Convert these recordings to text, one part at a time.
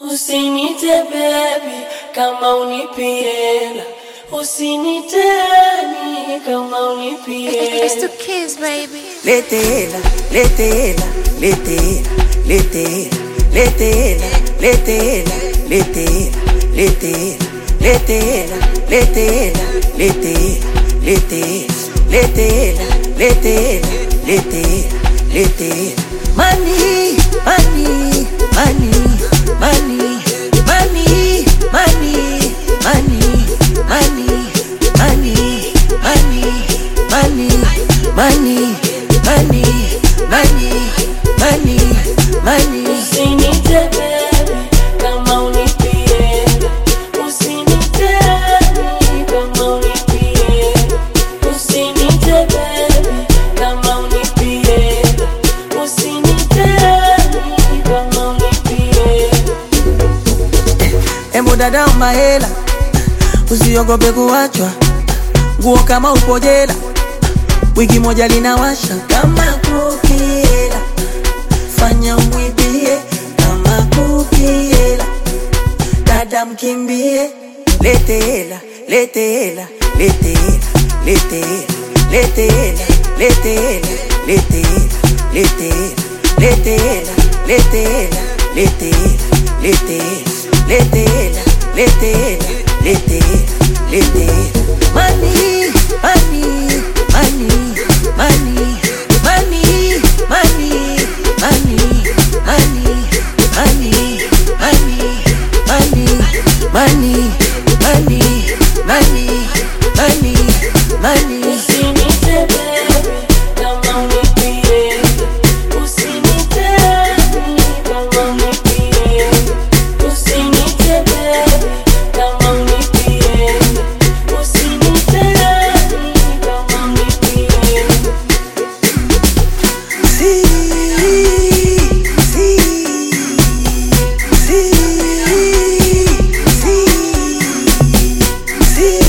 Usinite baby kama unipiela, usiniteni kama unipiela. It's the kids, baby. Letela, letela, letela, letela, letela, letela, letela, letela, letela, letela, letela, letela, letela, letela, letela. Money, money, money, money, money, money, money, money, money, money, money, money, money, money, money, money. Usinite baby kama unipiela, usiniteni kama unipiela. Usinite baby kama unipiela, usiniteni kama unipiela. Embo dada umahela, usiogope kuachwa, nguo kama upo jela, wiki moja linawasha. Kama kukiela, fanya umwibie. Kama kukiela, dada mkimbie. Letela, letela, letela, letela, letela, letela, letela, letela, letela, letela, letela, letela, letela, letela, letela, letela. Money, money, money, money, money, money, money, money, money, money, money, money, money, money, money, money. Usinite baby kama unipiela, usiniteni kama unipiela. Usinite baby kama unipiela, usiniteni kama unipiela. See, see, see, see, see,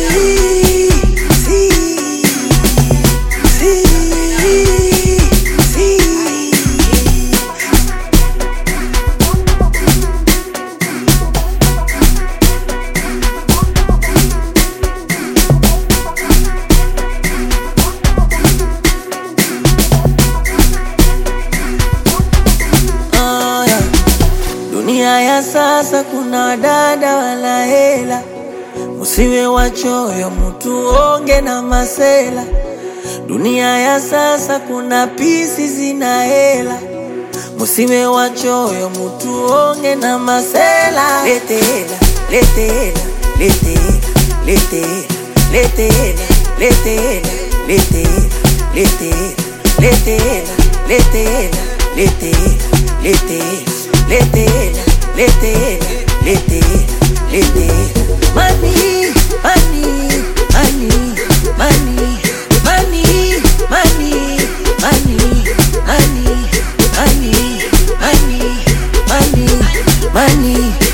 Dunia ya sasa kuna dada wala hela, musiwe wachoyo mtu onge na masela. Dunia ya sasa kuna pisi zina hela, musiwe wachoyo mtu onge na masela. Letela, letela, letela, letela, letela, letela, letela, letela, letela, letela, letela, letela, letela, letela, letela, letela. Money, money, money, money, money, money, money, money, money, money, money, money.